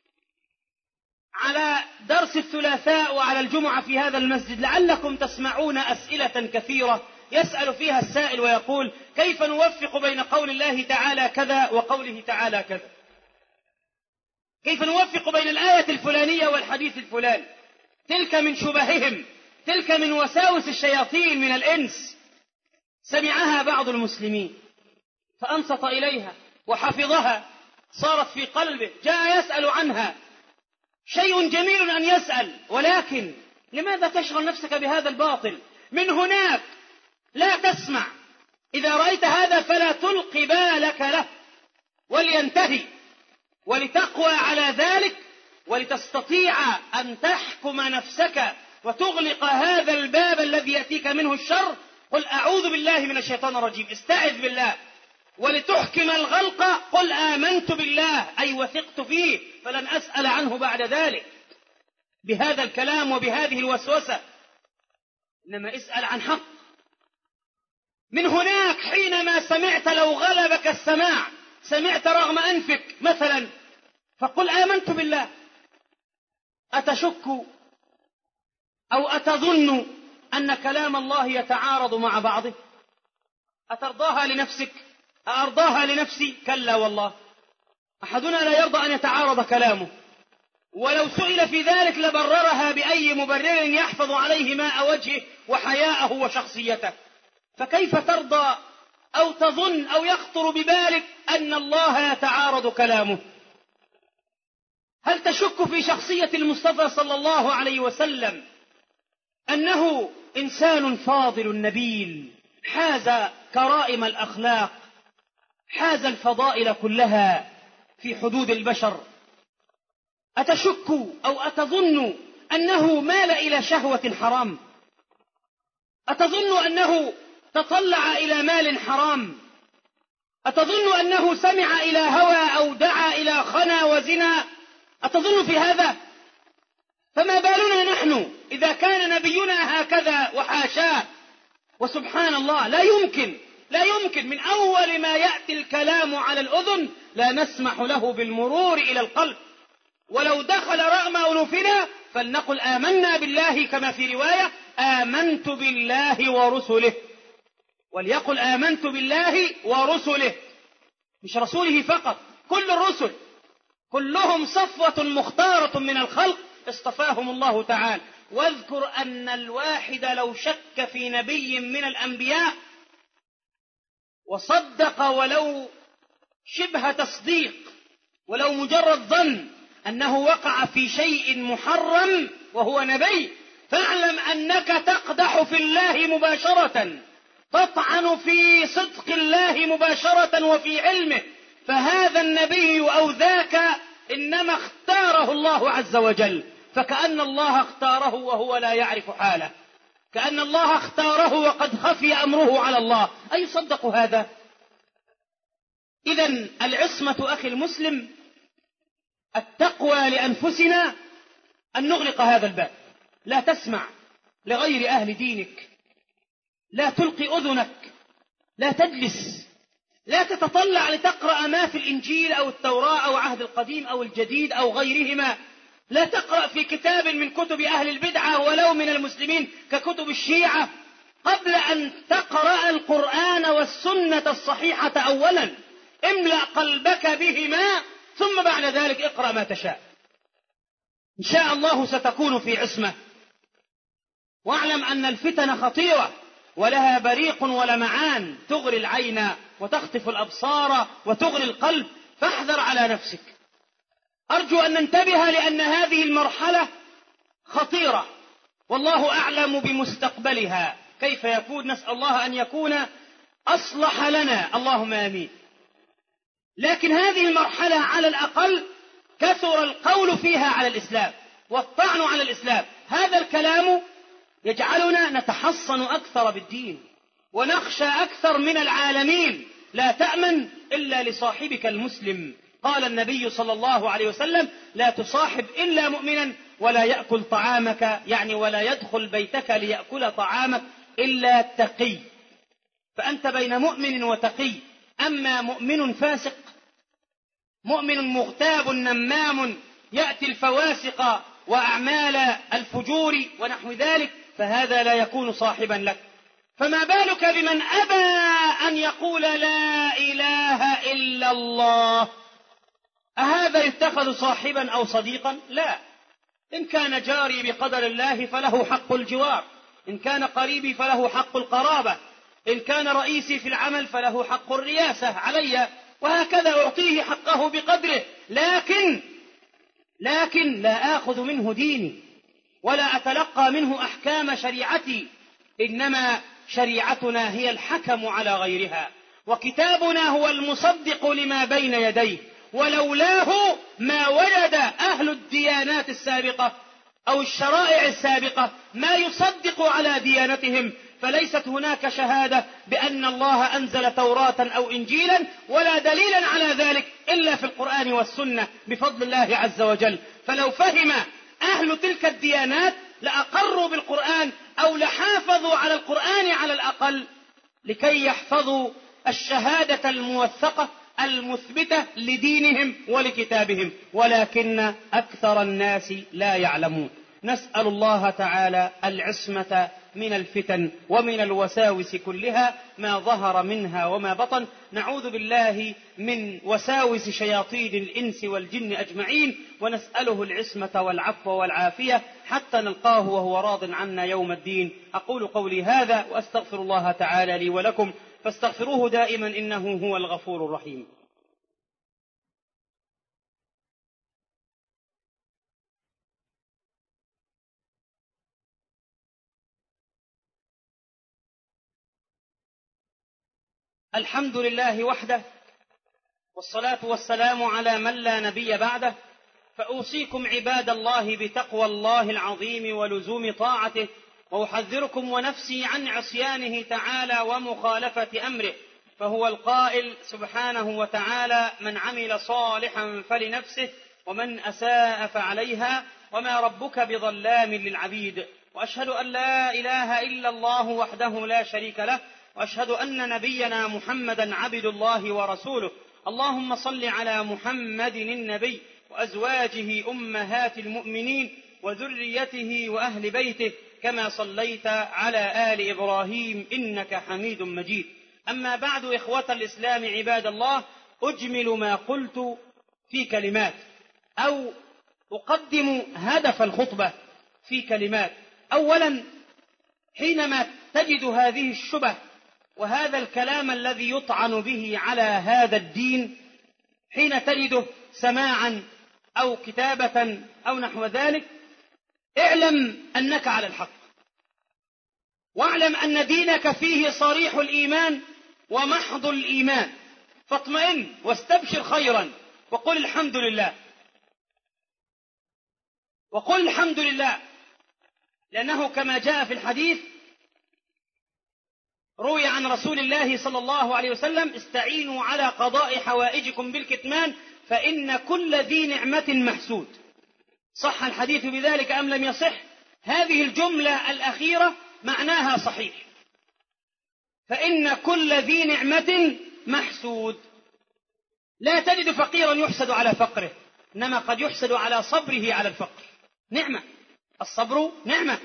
على درس الثلاثاء وعلى الجمعة في هذا المسجد لعلكم تسمعون أسئلة كثيرة يسأل فيها السائل ويقول: كيف نوفق بين قول الله تعالى كذا وقوله تعالى كذا؟ كيف نوفق بين الآية الفلانية والحديث الفلاني؟ تلك من شبههم، تلك من وساوس الشياطين من الإنس. سمعها بعض المسلمين فأنصت إليها وحفظها، صارت في قلبه، جاء يسأل عنها. شيء جميل أن يسأل، ولكن لماذا تشغل نفسك بهذا الباطل؟ من هناك لا تسمع. إذا رأيت هذا فلا تلقي بالك له، ولينتهي، ولتقوى على ذلك، ولتستطيع أن تحكم نفسك وتغلق هذا الباب الذي يأتيك منه الشر. قل أعوذ بالله من الشيطان الرجيم، استعذ بالله. ولتحكم الغلق قل آمنت بالله، أي وثقت فيه فلن أسأل عنه بعد ذلك بهذا الكلام وبهذه الوسوسة، إنما اسأل عن حق. من هناك حينما سمعت، لو غلبك السماع، سمعت رغم أنفك مثلا، فقل آمنت بالله. أتشك أو أتظن أن كلام الله يتعارض مع بعضه؟ أترضاها لنفسك؟ أرضاها لنفسي؟ كلا والله، أحدنا لا يرضى أن يتعارض كلامه، ولو سئل في ذلك لبررها بأي مبرر يحفظ عليه ماء وجهه وحياءه وشخصيته. فكيف ترضى أو تظن أو يخطر ببالك أن الله يتعارض كلامه؟ هل تشك في شخصية المصطفى صلى الله عليه وسلم أنه إنسان فاضل نبيل، حاز كرائم الأخلاق، حاز الفضائل كلها في حدود البشر؟ أتشك أو أتظن أنه مال إلى شهوة حرام؟ أتظن أنه تطلع إلى مال حرام؟ أتظن أنه سمع إلى هوى أو دعا إلى خنا وزنا؟ أتظن في هذا؟ فما بالنا نحن إذا كان نبينا هكذا وحاشاه؟ وسبحان الله، لا يمكن لا يمكن من أول ما يأتي الكلام على الأذن لا نسمح له بالمرور إلى القلب. ولو دخل رغم أنوفنا فلنقل آمنا بالله، كما في رواية آمنت بالله ورسله، وليقل آمنت بالله ورسله، مش رسوله فقط، كل الرسل كلهم صفوة مختارة من الخلق اصطفاهم الله تعالى. واذكر أن الواحد لو شك في نبي من الأنبياء وصدق ولو شبه تصديق ولو مجرد ظن أنه وقع في شيء محرم وهو نبي، فاعلم أنك تقدح في الله مباشرة، تطعن في صدق الله مباشرة وفي علمه. فهذا النبي أو ذاك إنما اختاره الله عز وجل، فكأن الله اختاره وهو لا يعرف حاله، كأن الله اختاره وقد خفي أمره على الله. أيصدق هذا؟ إذن العصمة أخي المسلم، التقوى لأنفسنا أن نغلق هذا الباب، لا تسمع لغير أهل دينك، لا تلقي أذنك، لا تجلس، لا تتطلع لتقرأ ما في الإنجيل أو التوراة أو عهد القديم أو الجديد أو غيرهما لا تقرأ في كتاب من كتب أهل البدعة ولو من المسلمين ككتب الشيعة قبل أن تقرأ القرآن والسنة الصحيحة أولا. املأ قلبك بهما ثم بعد ذلك اقرأ ما تشاء، إن شاء الله ستكون في عصمة. واعلم أن الفتن خطيرة ولها بريق ولمعان تغري العين وتخطف الأبصار وتغري القلب، فاحذر على نفسك. أرجو أن ننتبه لأن هذه المرحلة خطيرة والله أعلم بمستقبلها كيف يكون. نسأل الله أن يكون أصلح لنا، اللهم آمين. لكن هذه المرحلة على الأقل كثر القول فيها على الإسلام والطعن على الإسلام. هذا الكلام يجعلنا نتحصن أكثر بالدين ونخشى أكثر من العالمين. لا تأمن إلا لصاحبك المسلم. قال النبي صلى الله عليه وسلم: لا تصاحب إلا مؤمنا ولا يأكل طعامك، يعني ولا يدخل بيتك ليأكل طعامك إلا تقي. فأنت بين مؤمن وتقي. أما مؤمن فاسق، مؤمن مغتاب نمام يأتي الفواسق وأعمال الفجور ونحو ذلك، فهذا لا يكون صاحبا لك. فما بالك بمن أبى أن يقول لا إله إلا الله؟ أهذا يتخذ صاحبا أو صديقا؟ لا. إن كان جاري بقدر الله فله حق الجوار، إن كان قريبي فله حق القرابة، إن كان رئيسي في العمل فله حق الرياسة علي، وهكذا أعطيه حقه بقدره. لكن لكن لا آخذ منه ديني ولا أتلقى منه أحكام شريعتي، إنما شريعتنا هي الحكم على غيرها، وكتابنا هو المصدق لما بين يديه، ولولاه ما وجد أهل الديانات السابقة أو الشرائع السابقة ما يصدق على ديانتهم. فليست هناك شهادة بأن الله أنزل توراة أو إنجيلا ولا دليلا على ذلك إلا في القرآن والسنة بفضل الله عز وجل. فلو فهم أهل تلك الديانات لأقروا بالقرآن أو لحافظوا على القرآن على الأقل لكي يحفظوا الشهادة الموثقة المثبتة لدينهم ولكتابهم، ولكن أكثر الناس لا يعلمون. نسأل الله تعالى العصمة من الفتن ومن الوساوس كلها ما ظهر منها وما بطن. نعوذ بالله من وساوس شياطين الإنس والجن أجمعين، ونسأله العصمة والعفو والعافية حتى نلقاه وهو راض عنا يوم الدين. أقول قولي هذا وأستغفر الله تعالى لي ولكم، فاستغفروه دائما إنه هو الغفور الرحيم. الحمد لله وحده، والصلاة والسلام على من لا نبي بعده. فأوصيكم عباد الله بتقوى الله العظيم ولزوم طاعته، وأحذركم ونفسي عن عصيانه تعالى ومخالفة أمره. فهو القائل سبحانه وتعالى: من عمل صالحا فلنفسه ومن أساء فعليها وما ربك بظلام للعبيد. وأشهد أن لا إله إلا الله وحده لا شريك له، وأشهد أن نبينا محمدا عبد الله ورسوله. اللهم صل على محمد النبي وأزواجه أمهات المؤمنين وذريته وأهل بيته كما صليت على آل إبراهيم إنك حميد مجيد. أما بعد، إخوة الإسلام عباد الله، أجمل ما قلت في كلمات، أو أقدم هدف الخطبة في كلمات. أولا، حينما تجد هذه الشبه وهذا الكلام الذي يطعن به على هذا الدين، حين تجده سماعا أو كتابة أو نحو ذلك، اعلم أنك على الحق، واعلم أن دينك فيه صريح الإيمان ومحض الإيمان، فاطمئن واستبشر خيرا وقل الحمد لله، وقل الحمد لله، لأنه كما جاء في الحديث روي عن رسول الله صلى الله عليه وسلم: استعينوا على قضاء حوائجكم بالكتمان فإن كل ذي نعمة محسود. صح الحديث بذلك أم لم يصح؟ هذه الجملة الأخيرة معناها صحيح، فإن كل ذي نعمة محسود. لا تجد فقيرا يحسد على فقره، إنما قد يحسد على صبره على الفقر. نعمة، الصبر نعمة.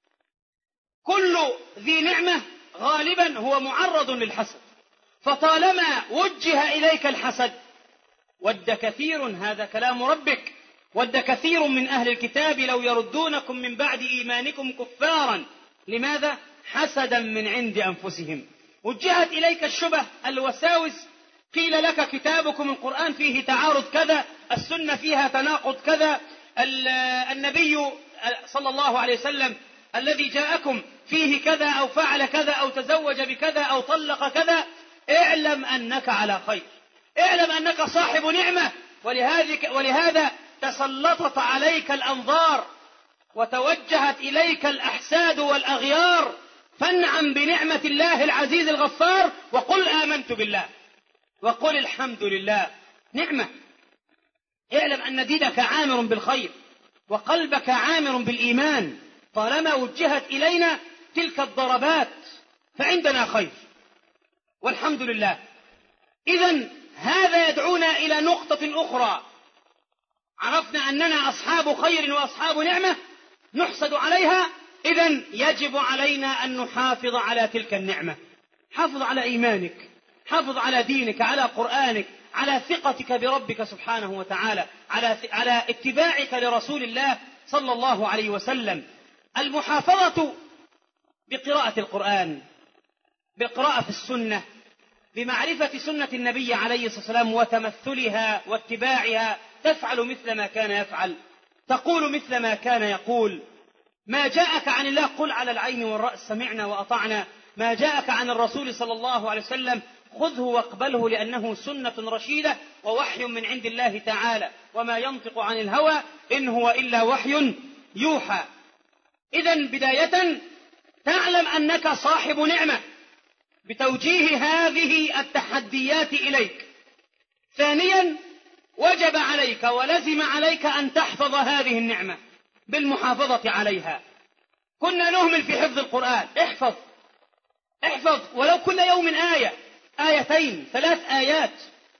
كل ذي نعمة غالبا هو معرض للحسد، فطالما وجه إليك الحسد ود كثير، هذا كلام ربك، ود كثير من أهل الكتاب لو يردونكم من بعد إيمانكم كفارا. لماذا؟ حسدا من عند أنفسهم. وجهت إليك الشبه، الوساوس، قيل لك كتابكم القرآن فيه تعارض كذا، السنة فيها تناقض كذا، النبي صلى الله عليه وسلم الذي جاءكم فيه كذا أو فعل كذا أو تزوج بكذا أو طلق كذا. اعلم أنك على خير، اعلم أنك صاحب نعمة، ولهذا تسلطت عليك الأنظار وتوجهت إليك الأحساد والأغيار. فانعم بنعمة الله العزيز الغفار وقل آمنت بالله وقل الحمد لله. نعمة. اعلم أن دينك عامر بالخير وقلبك عامر بالإيمان. طالما وجهت إلينا تلك الضربات فعندنا خير والحمد لله. إذن هذا يدعونا إلى نقطة أخرى. عرفنا أننا أصحاب خير وأصحاب نعمة نحسد عليها، إذن يجب علينا أن نحافظ على تلك النعمة. حافظ على إيمانك، حافظ على دينك، على قرآنك، على ثقتك بربك سبحانه وتعالى، على على اتباعك لرسول الله صلى الله عليه وسلم. المحافظة بقراءة القرآن، بالقراءة في السنة، بمعرفة سنة النبي عليه الصلاة والسلام وتمثلها واتباعها. تفعل مثل ما كان يفعل، تقول مثل ما كان يقول. ما جاءك عن الله قل على العين والرأس سمعنا وأطعنا. ما جاءك عن الرسول صلى الله عليه وسلم خذه واقبله لأنه سنة رشيدة ووحي من عند الله تعالى، وما ينطق عن الهوى إن هو إلا وحي يوحى. إذن بداية تعلم أنك صاحب نعمة بتوجيه هذه التحديات إليك. ثانيا وجب عليك ولزم عليك أن تحفظ هذه النعمة بالمحافظة عليها. كنا نهمل في حفظ القرآن، احفظ احفظ ولو كل يوم آية، آيتين، ثلاث آيات.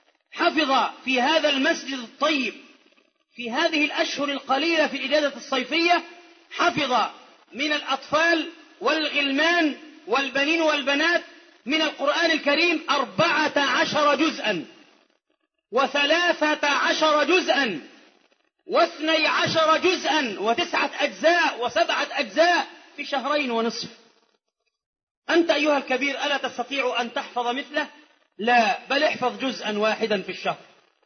حفظ في هذا المسجد الطيب في هذه الأشهر القليلة في الإجازة الصيفية، حفظ من الأطفال والغلمان والبنين والبنات من القرآن الكريم أربعة عشر جزءا وثلاثة عشر جزءا واثني عشر جزءا وتسعة أجزاء وسبعة أجزاء في شهرين ونصف. أنت أيها الكبير ألا تستطيع أن تحفظ مثله؟ لا، بل احفظ جزءا واحدا في الشهر،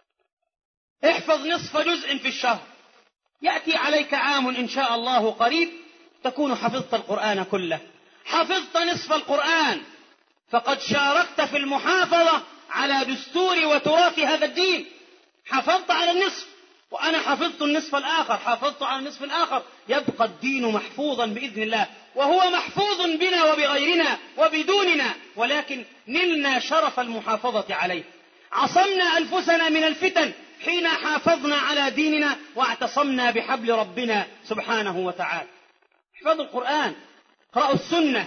احفظ نصف جزء في الشهر. يأتي عليك عام إن شاء الله قريب تكون حفظت القرآن كله. حفظت نصف القرآن فقد شاركت في المحافظة على دستور وتراث هذا الدين. حفظت على النصف وأنا حفظت النصف الآخر، حفظت على النصف الآخر، يبقى الدين محفوظا بإذن الله، وهو محفوظ بنا وبغيرنا وبدوننا، ولكن نلنا شرف المحافظة عليه. عصمنا أنفسنا من الفتن حين حافظنا على ديننا واعتصمنا بحبل ربنا سبحانه وتعالى. احفظوا القرآن، اقرأوا السنة.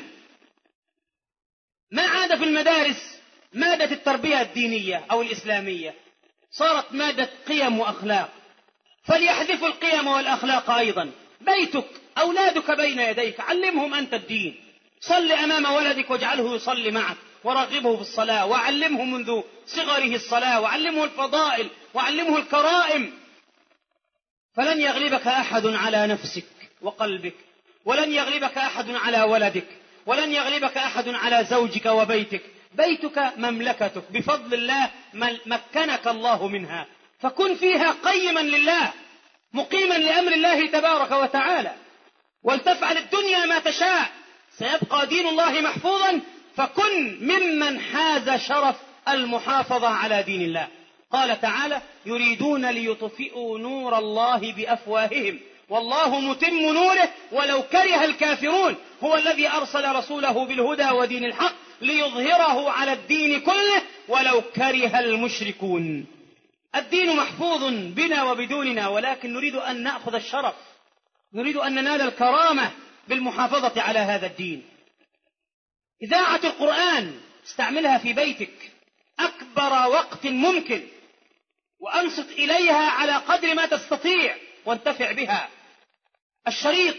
ما عاد في المدارس مادة التربية الدينية أو الإسلامية، صارت مادة قيم وأخلاق. فليحذفوا القيم والأخلاق أيضا. بيتك، أولادك بين يديك، علمهم أنت الدين. صل أمام ولدك واجعله يصلي معك ورغبه في الصلاة، وعلمه منذ صغره الصلاة، وعلمه الفضائل، وعلمه الكرائم. فلن يغلبك أحد على نفسك وقلبك، ولن يغلبك أحد على ولدك، ولن يغلبك أحد على زوجك وبيتك. بيتك مملكتك بفضل الله، مكنك الله منها، فكن فيها قيما لله مقيما لأمر الله تبارك وتعالى، ولتفعل الدنيا ما تشاء، سيبقى دين الله محفوظا. فكن ممن حاز شرف المحافظة على دين الله. قال تعالى: يريدون ليطفئوا نور الله بأفواههم والله متم نوره ولو كره الكافرون. هو الذي أرسل رسوله بالهدى ودين الحق ليظهره على الدين كله ولو كره المشركون. الدين محفوظ بنا وبدوننا، ولكن نريد أن نأخذ الشرف، نريد أن ننال الكرامة بالمحافظة على هذا الدين. إذاعة القرآن استعملها في بيتك أكبر وقت ممكن. وأنصت إليها على قدر ما تستطيع وانتفع بها. الشريط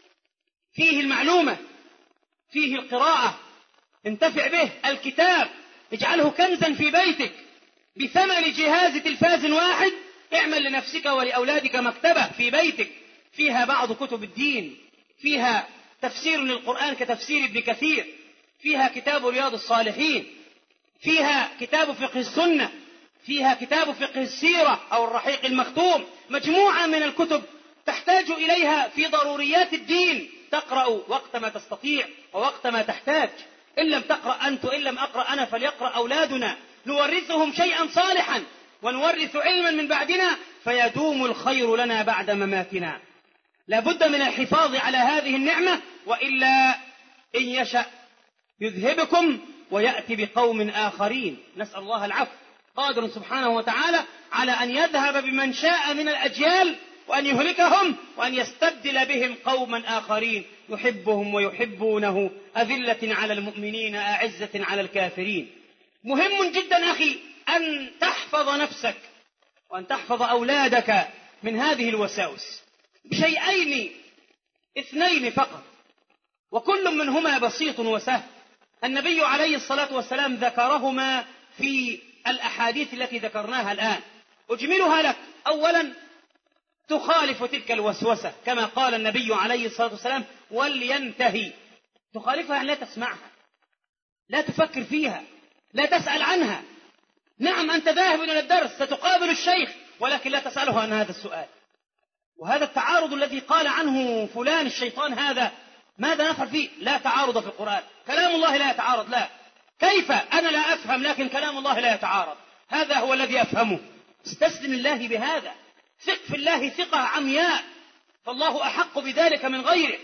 فيه المعلومة، فيه القراءة، انتفع به. الكتاب اجعله كنزا في بيتك بثمن جهاز تلفاز واحد. اعمل لنفسك ولأولادك مكتبة في بيتك فيها بعض كتب الدين، فيها تفسير للقرآن كتفسير ابن كثير، فيها كتاب رياض الصالحين، فيها كتاب فقه السنة، فيها كتاب فقه السيرة أو الرحيق المختوم. مجموعة من الكتب تحتاج إليها في ضروريات الدين. تقرأ وقت ما تستطيع ووقت ما تحتاج. إن لم تقرأ أنت وإن لم أقرأ أنا فليقرأ أولادنا، نورثهم شيئا صالحا ونورث علما من بعدنا فيدوم الخير لنا بعد مماتنا. لا بد من الحفاظ على هذه النعمة، وإلا إن يشأ يذهبكم ويأتي بقوم آخرين. نسأل الله العفو. قادر سبحانه وتعالى على أن يذهب بمن شاء من الأجيال وأن يهلكهم وأن يستبدل بهم قوما آخرين يحبهم ويحبونه أذلة على المؤمنين أعزة على الكافرين. مهم جدا أخي أن تحفظ نفسك وأن تحفظ أولادك من هذه الوساوس بشيئين اثنين فقط، وكل منهما بسيط وسهل. النبي عليه الصلاة والسلام ذكرهما في الأحاديث التي ذكرناها الآن. أجملها لك. أولا، تخالف تلك الوسوسة كما قال النبي عليه الصلاة والسلام ولينتهي. تخالفها يعني لا تسمعها، لا تفكر فيها، لا تسأل عنها. نعم أنت ذاهب إلى الدرس ستقابل الشيخ ولكن لا تسأله عن هذا السؤال. وهذا التعارض الذي قال عنه فلان الشيطان هذا ماذا نفعل فيه؟ لا تعارض في القرآن. كلام الله لا يتعارض. لا، كيف؟ أنا لا أفهم لكن كلام الله لا يتعارض. هذا هو الذي أفهمه. استسلم الله بهذا. ثق في الله ثقة عمياء، فالله أحق بذلك من غيره.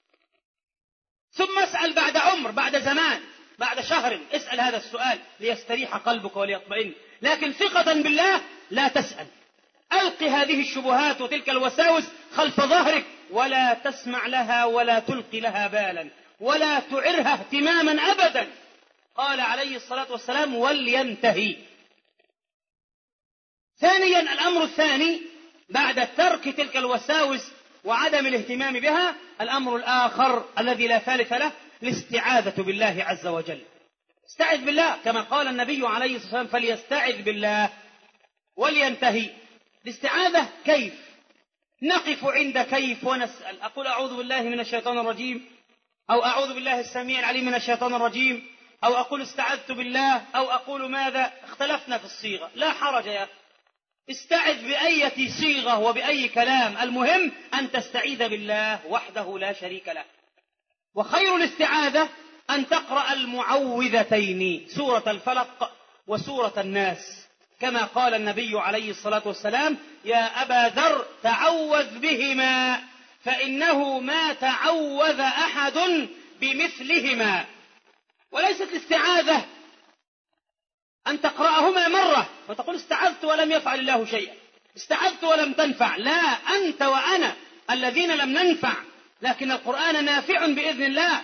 ثم اسأل بعد عمر، بعد زمان، بعد شهر، اسأل هذا السؤال ليستريح قلبك وليطمئن. لكن ثقة بالله لا تسأل. ألق هذه الشبهات وتلك الوساوس خلف ظهرك ولا تسمع لها ولا تلقي لها بالا ولا تعرها اهتماما أبدا. قال عليه الصلاة والسلام ولينتهي. ثانيا، الأمر الثاني بعد ترك تلك الوساوس وعدم الاهتمام بها، الأمر الآخر الذي لا ثالث له الاستعاذة بالله عز وجل. استعذ بالله كما قال النبي عليه الصلاة والسلام فليستعذ بالله ولينتهي. الاستعاذة كيف؟ نقف عند كيف ونسأل. أقول أعوذ بالله من الشيطان الرجيم، أو أعوذ بالله السميع العليم من الشيطان الرجيم، أو أقول استعذت بالله، أو أقول ماذا؟ اختلفنا في الصيغة، لا حرج يا أخي. استعذ بأية صيغة وبأي كلام، المهم أن تستعيذ بالله وحده لا شريك له. وخير الاستعاذة أن تقرأ المعوذتين، سورة الفلق وسورة الناس، كما قال النبي عليه الصلاة والسلام يا أبا ذر تعوذ بهما فإنه ما تعوذ أحد بمثلهما. وليست الاستعاذة أن تقرأهما مرة وتقول استعذت ولم يفعل الله شيئا، استعذت ولم تنفع. لا، أنت وأنا الذين لم ننفع، لكن القرآن نافع بإذن الله.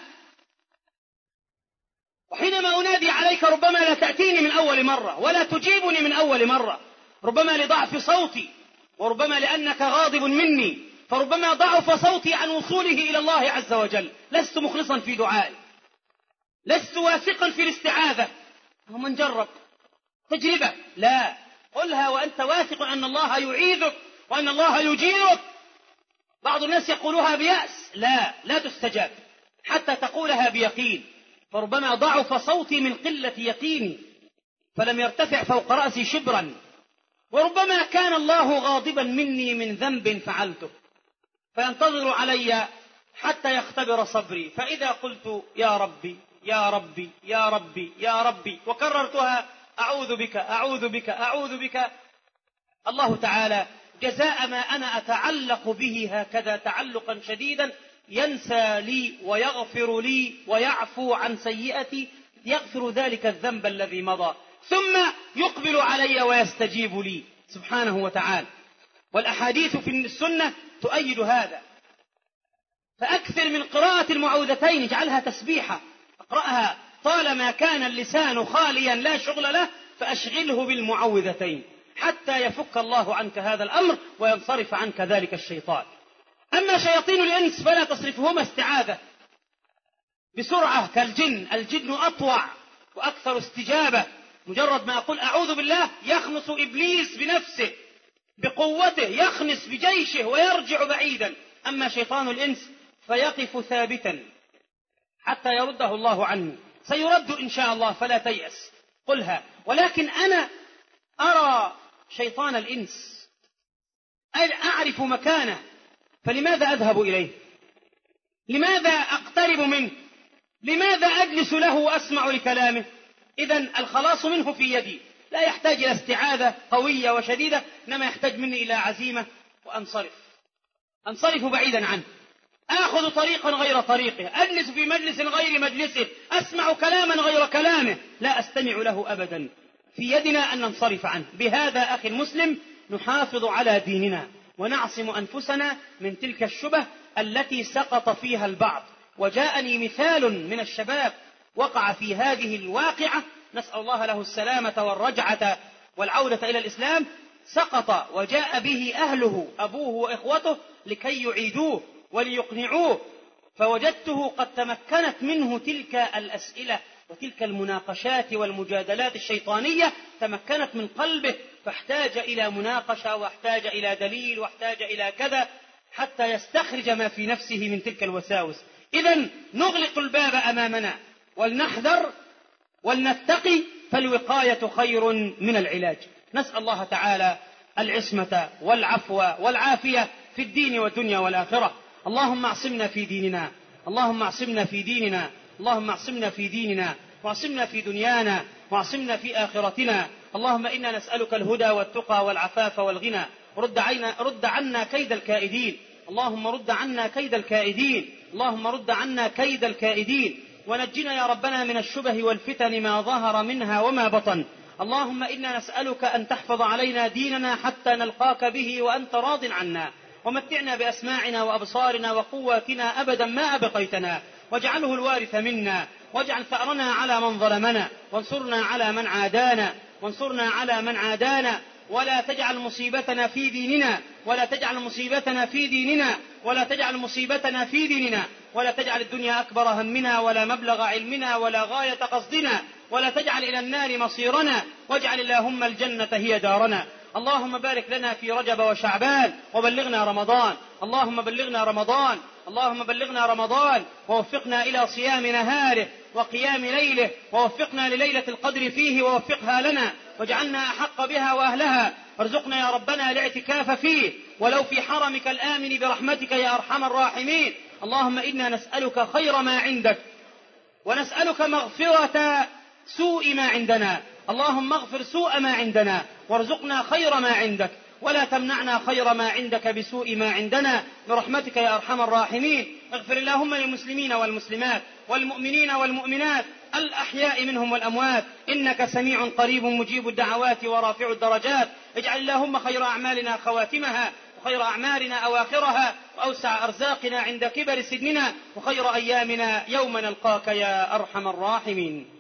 وحينما أنادي عليك ربما لا تأتيني من أول مرة ولا تجيبني من أول مرة، ربما لضعف صوتي، وربما لأنك غاضب مني، فربما ضعف صوتي عن وصوله إلى الله عز وجل. لست مخلصا في دعائي، لست واثقا في الاستعاذة. ومن جرب تجربة، لا، قلها وأنت واثق أن الله يعيذك وأن الله يجيرك. بعض الناس يقولها بيأس، لا، لا تستجاب حتى تقولها بيقين. فربما ضعف صوتي من قلة يقيني فلم يرتفع فوق رأسي شبرا، وربما كان الله غاضبا مني من ذنب فعلته فينتظر علي حتى يختبر صبري. فإذا قلت يا ربي يا ربي يا ربي يا ربي وكررتها أعوذ بك أعوذ بك أعوذ بك، الله تعالى جزاء ما أنا أتعلق به هكذا تعلقا شديدا ينسى لي ويغفر لي ويعفو عن سيئتي، يغفر ذلك الذنب الذي مضى ثم يقبل علي ويستجيب لي سبحانه وتعالى. والأحاديث في السنة تؤيد هذا. فأكثر من قراءة المعوذتين، اجعلها تسبيحة، اقرأها طالما كان اللسان خاليا لا شغل له فأشغله بالمعوذتين. حتى يفك الله عنك هذا الأمر وينصرف عنك ذلك الشيطان. أما شياطين الإنس فلا تصرفهما استعاذة بسرعة كالجن. الجن أطوع وأكثر استجابة، مجرد ما أقول أعوذ بالله يخنس إبليس بنفسه بقوته، يخنس بجيشه ويرجع بعيدا. أما شيطان الإنس فيقف ثابتا حتى يرده الله عنه. سيرد إن شاء الله فلا تيأس، قلها. ولكن أنا أرى شيطان الإنس، أعرف مكانه، فلماذا أذهب إليه؟ لماذا أقترب منه؟ لماذا أجلس له وأسمع لكلامه؟ إذن الخلاص منه في يدي، لا يحتاج إلى استعاذة قوية وشديدة، إنما يحتاج مني إلى عزيمة وأنصرف أنصرف بعيدا عنه، آخذ طريقا غير طريقه، أجلس في مجلس غير مجلسه، أسمع كلاما غير كلامه، لا أستمع له أبدا. في يدنا أن ننصرف عنه. بهذا أخي المسلم نحافظ على ديننا ونعصم أنفسنا من تلك الشبه التي سقط فيها البعض. وجاءني مثال من الشباب وقع في هذه الواقعة، نسأل الله له السلامة والرجعة والعودة إلى الإسلام. سقط وجاء به أهله أبوه وإخوته لكي يعيدوه وليقنعوه، فوجدته قد تمكنت منه تلك الأسئلة وتلك المناقشات والمجادلات الشيطانية، تمكنت من قلبه، فاحتاج إلى مناقشة واحتاج إلى دليل واحتاج إلى كذا حتى يستخرج ما في نفسه من تلك الوساوس. إذن نغلق الباب أمامنا ولنحذر ولنتقي، فالوقاية خير من العلاج. نسأل الله تعالى العصمة والعفو والعافية في الدين والدنيا والآخرة. اللهم اعصمنا في ديننا، اللهم اعصمنا في ديننا، اللهم اعصمنا في ديننا، واعصمنا في دنيانا، واعصمنا في آخرتنا. اللهم إنا نسألك الهدى والتقى والعفاف والغنى. رد عنا, رد عنا كيد الكائدين، اللهم رد عنا كيد الكائدين، اللهم رد عنا كيد الكائدين. ونجنا يا ربنا من الشبه والفتن ما ظهر منها وما بطن. اللهم إنا نسألك أن تحفظ علينا ديننا حتى نلقاك به وأنت راض عنا. ومتعنا بأسماعنا وأبصارنا وقواتنا أبدا ما أبقيتنا، واجعله الوارث منا، واجعل ثأرنا على من ظلمنا، وانصرنا على من عادانا، وانصرنا على من عادانا. ولا تجعل مصيبتنا في ديننا، ولا تجعل مصيبتنا في ديننا، ولا تجعل مصيبتنا في ديننا، ولا تجعل الدنيا أكبر همنا ولا مبلغ علمنا ولا غاية قصدنا، ولا تجعل إلى النار مصيرنا، واجعل اللهم الجنة هي دارنا. اللهم بارك لنا في رجب وشعبان وبلغنا رمضان، اللهم بلغنا رمضان، اللهم بلغنا رمضان، ووفقنا إلى صيام نهاره وقيام ليله، ووفقنا لليلة القدر فيه ووفقها لنا، واجعلنا أحق بها وأهلها. ارزقنا يا ربنا الاعتكاف فيه ولو في حرمك الآمن برحمتك يا أرحم الراحمين. اللهم إنا نسألك خير ما عندك، ونسألك مغفرة سوء ما عندنا. اللهم اغفر سوء ما عندنا وارزقنا خير ما عندك، ولا تمنعنا خير ما عندك بسوء ما عندنا برحمتك يا أرحم الراحمين. اغفر اللهم للمسلمين والمسلمات والمؤمنين والمؤمنات الأحياء منهم والأموات، إنك سميع قريب مجيب الدعوات ورافع الدرجات. اجعل اللهم خير أعمالنا خواتمها، وخير أعمالنا أواخرها، وأوسع أرزاقنا عند كبر سننا، وخير أيامنا يوم نلقاك يا أرحم الراحمين.